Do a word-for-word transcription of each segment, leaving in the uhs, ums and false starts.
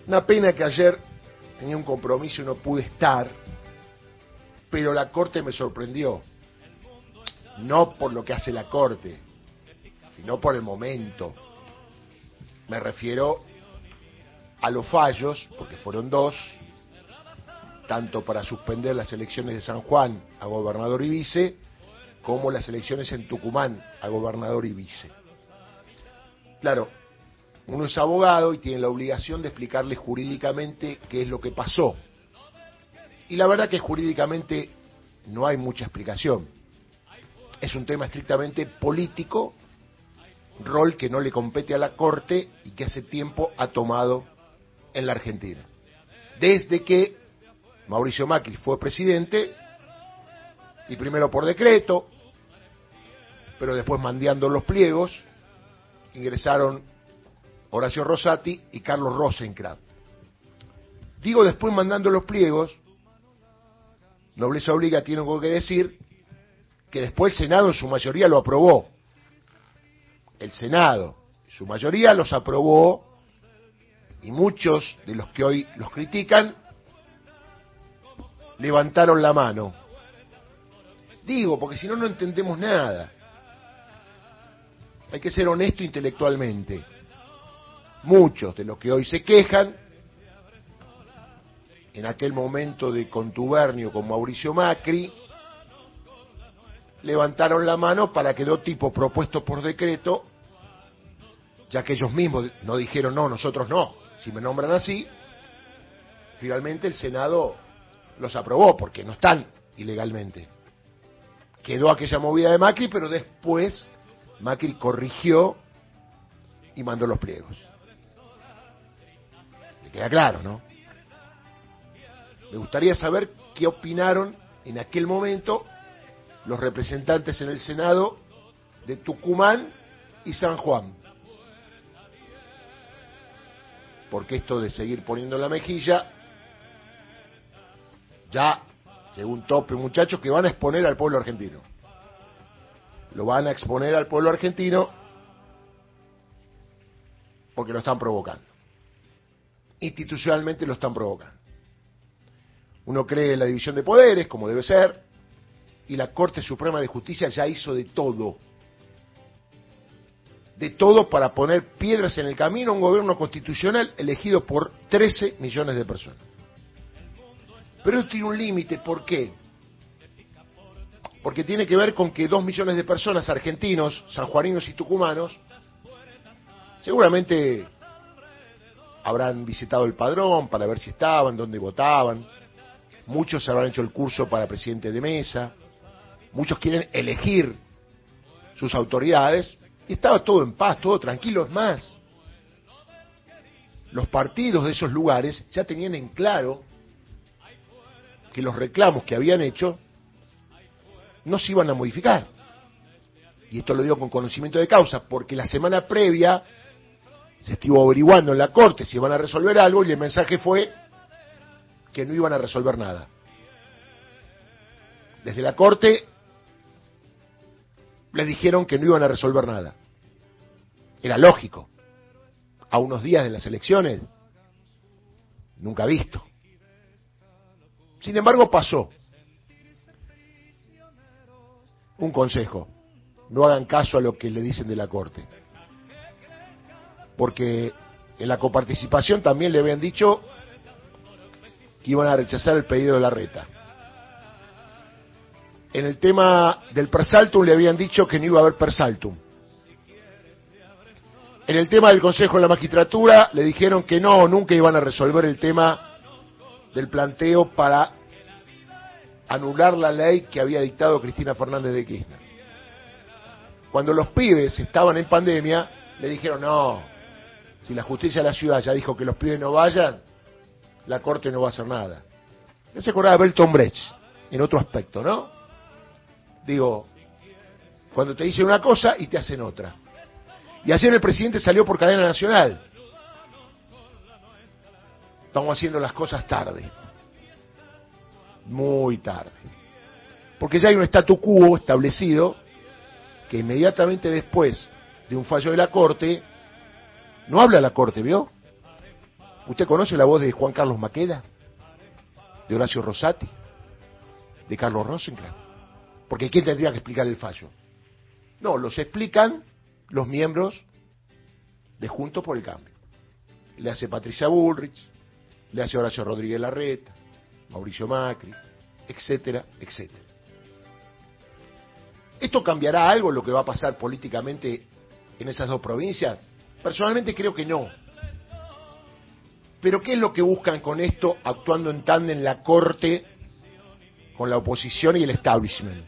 Una pena que ayer tenía un compromiso y no pude estar, pero la Corte me sorprendió. No por lo que hace la Corte, sino por el momento. Me refiero a los fallos, porque fueron dos, tanto para suspender las elecciones de San Juan a gobernador y vice, como las elecciones en Tucumán a gobernador y vice. Claro, uno es abogado y tiene la obligación de explicarle jurídicamente qué es lo que pasó. Y la verdad que jurídicamente no hay mucha explicación. Es un tema estrictamente político, rol que no le compete a la Corte y que hace tiempo ha tomado en la Argentina. Desde que Mauricio Macri fue presidente, y primero por decreto, pero después mandando los pliegos, ingresaron Horacio Rosati y Carlos Rosenkrantz. Digo después mandando los pliegos, nobleza obliga, tengo que decir que después el Senado en su mayoría lo aprobó. El Senado en su mayoría los aprobó, y muchos de los que hoy los critican levantaron la mano. Digo, porque si no, no entendemos nada. Hay que ser honesto intelectualmente. Muchos de los que hoy se quejan, en aquel momento de contubernio con Mauricio Macri, levantaron la mano para que dos tipos propuestos por decreto, ya que ellos mismos no dijeron no, nosotros no, si me nombran así, finalmente el Senado los aprobó, porque no están ilegalmente. Quedó aquella movida de Macri, pero después Macri corrigió y mandó los pliegos. Le queda claro, ¿no? Me gustaría saber qué opinaron en aquel momento los representantes en el Senado de Tucumán y San Juan. Porque esto de seguir poniendo la mejilla, ya llegó un tope, muchachos, que van a exponer al pueblo argentino. Lo van a exponer al pueblo argentino porque lo están provocando. Institucionalmente lo están provocando. Uno cree en la división de poderes, como debe ser, y la Corte Suprema de Justicia ya hizo de todo. De todo para poner piedras en el camino a un gobierno constitucional elegido por trece millones de personas. Pero esto tiene un límite, ¿por qué? Porque tiene que ver con que dos millones de personas, argentinos, sanjuaninos y tucumanos, seguramente habrán visitado el padrón para ver si estaban, dónde votaban. Muchos habrán hecho el curso para presidente de mesa. Muchos quieren elegir sus autoridades. Y estaba todo en paz, todo tranquilo. Es más, los partidos de esos lugares ya tenían en claro que los reclamos que habían hecho no se iban a modificar. Y esto lo digo con conocimiento de causa, porque la semana previa se estuvo averiguando en la Corte si iban a resolver algo, y el mensaje fue que no iban a resolver nada. Desde la Corte les dijeron que no iban a resolver nada. Era lógico. A unos días de las elecciones, nunca visto. Sin embargo, pasó. Un consejo: no hagan caso a lo que le dicen de la Corte. Porque en la coparticipación también le habían dicho que iban a rechazar el pedido de Larreta. En el tema del persaltum le habían dicho que no iba a haber persaltum. En el tema del Consejo de la Magistratura le dijeron que no, nunca iban a resolver el tema del planteo para anular la ley que había dictado Cristina Fernández de Kirchner. Cuando los pibes estaban en pandemia, le dijeron no, si la justicia de la ciudad ya dijo que los pibes no vayan, la Corte no va a hacer nada. Ya se acordaba de Bertolt Brecht en otro aspecto, ¿no? Digo, cuando te dicen una cosa y te hacen otra. Y ayer el presidente salió por cadena nacional. Estamos haciendo las cosas tarde. Muy tarde. Porque ya hay un statu quo establecido que inmediatamente después de un fallo de la Corte, no habla la Corte, ¿vio? ¿Usted conoce la voz de Juan Carlos Maqueda? ¿De Horacio Rosati? ¿De Carlos Rosenkrantz? Porque ¿quién tendría que explicar el fallo? No, los explican los miembros de Juntos por el Cambio. Le hace Patricia Bullrich, le hace Horacio Rodríguez Larreta, Mauricio Macri, etcétera, etcétera. ¿Esto cambiará algo lo que va a pasar políticamente en esas dos provincias? Personalmente creo que no. Pero ¿qué es lo que buscan con esto, actuando en tándem en la Corte con la oposición y el establishment?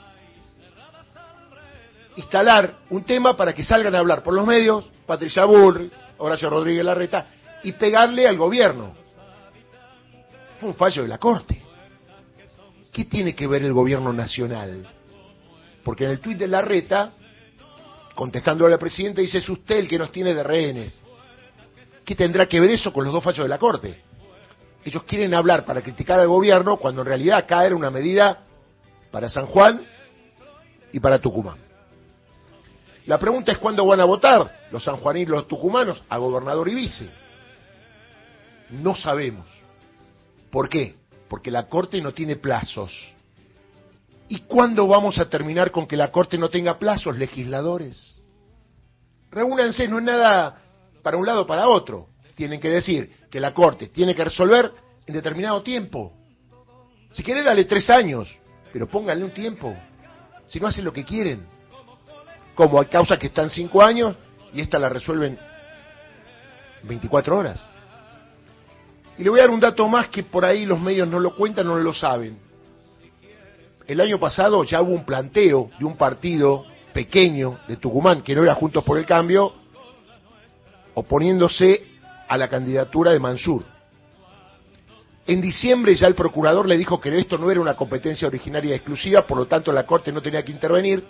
Instalar un tema para que salgan a hablar por los medios, Patricia Bullrich, Horacio Rodríguez Larreta, y pegarle al gobierno. Fue un fallo de la Corte. ¿Qué tiene que ver el gobierno nacional? Porque en el tuit de Larreta, contestándole al presidente, dice: es usted el que nos tiene de rehenes. ¿Qué tendrá que ver eso con los dos fallos de la Corte? Ellos quieren hablar para criticar al gobierno cuando en realidad acá era una medida para San Juan y para Tucumán. La pregunta es: ¿cuándo van a votar los sanjuaninos y los tucumanos a gobernador y vice? No sabemos. ¿Por qué? Porque la Corte no tiene plazos. ¿Y cuándo vamos a terminar con que la Corte no tenga plazos, legisladores? Reúnanse, no es nada para un lado o para otro. Tienen que decir que la Corte tiene que resolver en determinado tiempo. Si quieren, dale tres años, pero pónganle un tiempo. Si no, hacen lo que quieren. Como hay causas que están cinco años y esta la resuelven veinticuatro horas. Y le voy a dar un dato más que por ahí los medios no lo cuentan, no lo saben. El año pasado ya hubo un planteo de un partido pequeño de Tucumán, que no era Juntos por el Cambio, oponiéndose a la candidatura de Mansur. En diciembre ya el procurador le dijo que esto no era una competencia originaria exclusiva, por lo tanto la Corte no tenía que intervenir.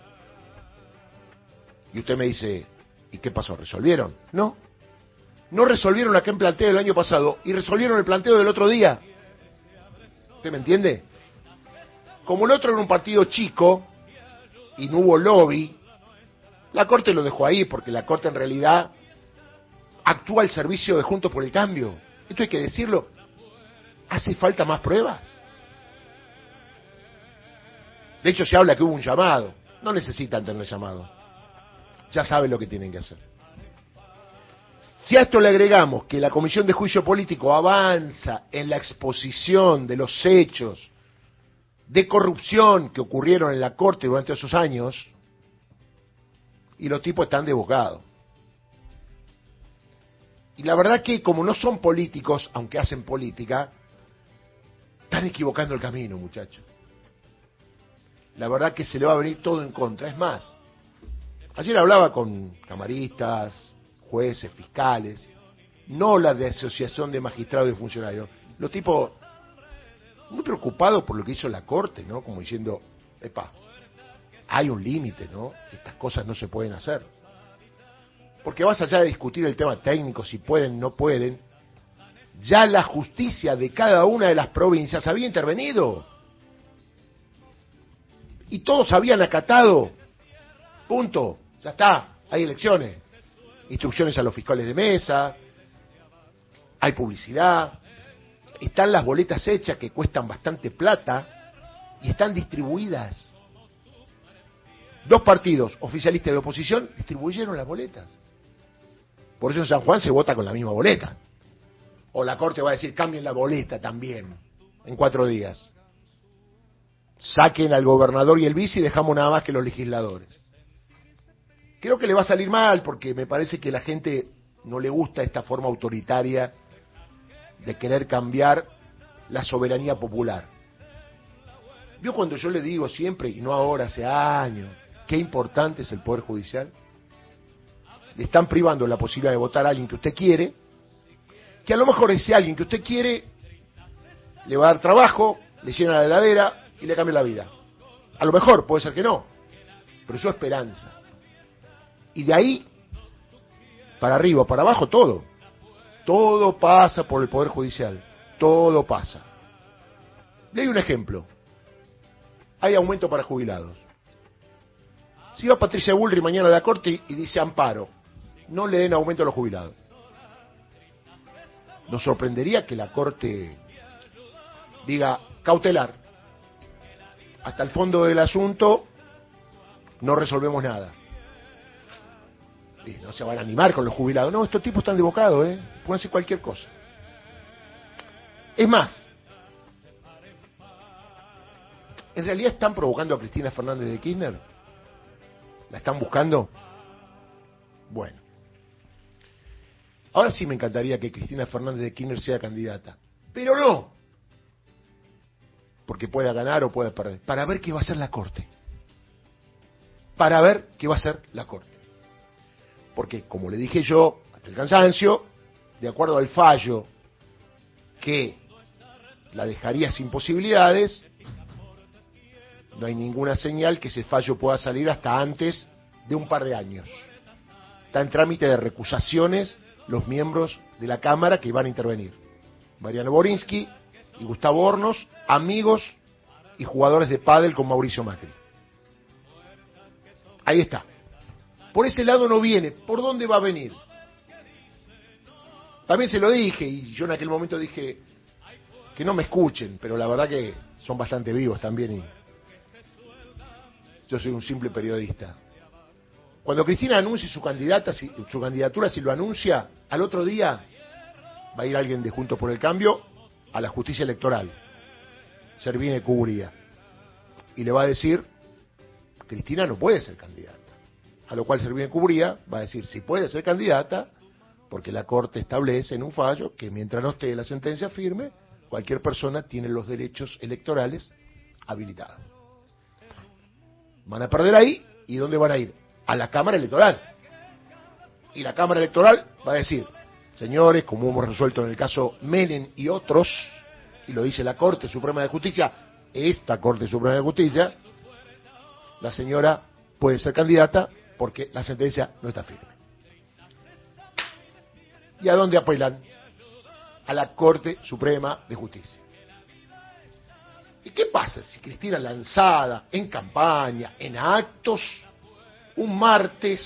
Y usted me dice, ¿y qué pasó? ¿Resolvieron? No. No resolvieron aquel planteo del año pasado y resolvieron el planteo del otro día. ¿Usted me entiende? Como el otro era un partido chico y no hubo lobby, la Corte lo dejó ahí, porque la Corte en realidad actúa al servicio de Juntos por el Cambio. Esto hay que decirlo. ¿Hace falta más pruebas? De hecho, se habla que hubo un llamado. No necesitan tener llamado. Ya saben lo que tienen que hacer. Si a esto le agregamos que la Comisión de Juicio Político avanza en la exposición de los hechos de corrupción que ocurrieron en la Corte durante esos años, y los tipos están desbocados. Y la verdad que como no son políticos, aunque hacen política, están equivocando el camino, muchachos. La verdad que se le va a venir todo en contra. Es más, ayer hablaba con camaristas, jueces, fiscales, no la de asociación de magistrados y funcionarios. Los tipos muy preocupados por lo que hizo la Corte, ¿no? Como diciendo, epa, hay un límite, ¿no? Estas cosas no se pueden hacer. Porque más allá de discutir el tema técnico, si pueden, no pueden, ya la justicia de cada una de las provincias había intervenido. Y todos habían acatado. Punto. Ya está. Hay elecciones. Instrucciones a los fiscales de mesa. Hay publicidad. Están las boletas hechas que cuestan bastante plata y están distribuidas. Dos partidos, oficialistas y oposición, distribuyeron las boletas. Por eso en San Juan se vota con la misma boleta. O la Corte va a decir, cambien la boleta también, en cuatro días. Saquen al gobernador y el vice y dejamos nada más que los legisladores. Creo que le va a salir mal, porque me parece que la gente no le gusta esta forma autoritaria de querer cambiar la soberanía popular. ¿Vio cuando yo le digo siempre, y no ahora, hace años, qué importante es el Poder Judicial? Le están privando la posibilidad de votar a alguien que usted quiere, que a lo mejor ese alguien que usted quiere le va a dar trabajo, le llena la heladera y le cambia la vida. A lo mejor, puede ser que no, pero eso es esperanza. Y de ahí, para arriba, para abajo, todo. Todo pasa por el Poder Judicial. Todo pasa. Le doy un ejemplo. Hay aumento para jubilados. Si va Patricia Bullrich mañana a la Corte y dice amparo, no le den aumento a los jubilados. nos sorprendería que la Corte diga cautelar. Hasta el fondo del asunto no resolvemos nada. Y no se van a animar con los jubilados. No, estos tipos están de bocado, ¿eh? Pueden hacer cualquier cosa. Es más, ¿en realidad están provocando a Cristina Fernández de Kirchner? ¿La están buscando? Bueno. Ahora sí me encantaría que Cristina Fernández de Kirchner sea candidata. Pero no. Porque pueda ganar o pueda perder. Para ver qué va a hacer la Corte. Para ver qué va a hacer la Corte. Porque, como le dije yo, hasta el cansancio, de acuerdo al fallo que la dejaría sin posibilidades, no hay ninguna señal que ese fallo pueda salir hasta antes de un par de años. Está en trámite de recusaciones los miembros de la Cámara que van a intervenir. Mariano Borinsky y Gustavo Hornos, amigos y jugadores de pádel con Mauricio Macri. Ahí está. Por ese lado no viene. ¿Por dónde va a venir? También se lo dije, y yo en aquel momento dije que no me escuchen, pero la verdad que son bastante vivos también, y yo soy un simple periodista. Cuando Cristina anuncie su candidata, si, su candidatura, si lo anuncia, al otro día va a ir alguien de Juntos por el Cambio a la justicia electoral, Servine Cubría, y le va a decir, Cristina no puede ser candidata. A lo cual Servine Cubría va a decir, si puede ser candidata, porque la Corte establece en un fallo que mientras no esté la sentencia firme, cualquier persona tiene los derechos electorales habilitados. Van a perder ahí, ¿y dónde van a ir? A la Cámara Electoral. Y la Cámara Electoral va a decir, señores, como hemos resuelto en el caso Menem y otros, y lo dice la Corte Suprema de Justicia, esta Corte Suprema de Justicia, la señora puede ser candidata porque la sentencia no está firme. ¿Y a dónde apelan? A la Corte Suprema de Justicia. ¿Y qué pasa si Cristina, lanzada en campaña, en actos, un martes,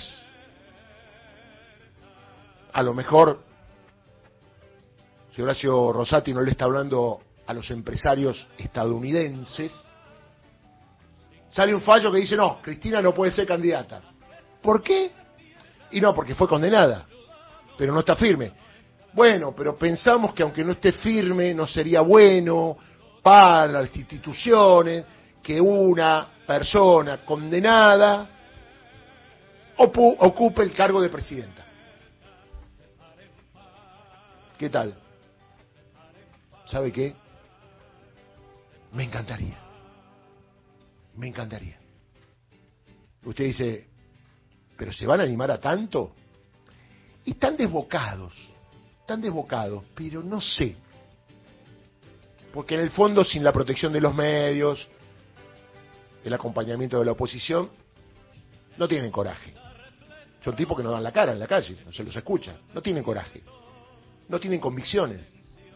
a lo mejor, si Horacio Rosati no le está hablando a los empresarios estadounidenses, sale un fallo que dice, no, Cristina no puede ser candidata. ¿Por qué? Y no, porque fue condenada, pero no está firme. Bueno, pero pensamos que aunque no esté firme, no sería bueno para las instituciones que una persona condenada opu- ocupe el cargo de presidenta. ¿Qué tal? ¿Sabe qué? Me encantaría. Me encantaría. Usted dice, ¿pero se van a animar a tanto? Y están desbocados, están desbocados, pero no sé. Porque en el fondo, sin la protección de los medios, el acompañamiento de la oposición, no tienen coraje. Son tipos que no dan la cara en la calle, no se los escucha, no tienen coraje, no tienen convicciones.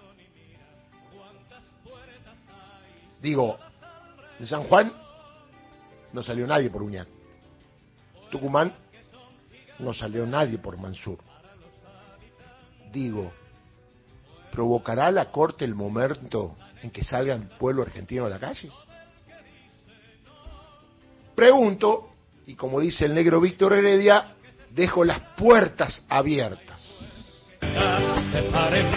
Digo, en San Juan no salió nadie por Uñac. Tucumán no salió nadie por Mansur. Digo, ¿provocará la Corte el momento en que salga el pueblo argentino a la calle? Pregunto, y como dice el negro Víctor Heredia, dejo las puertas abiertas.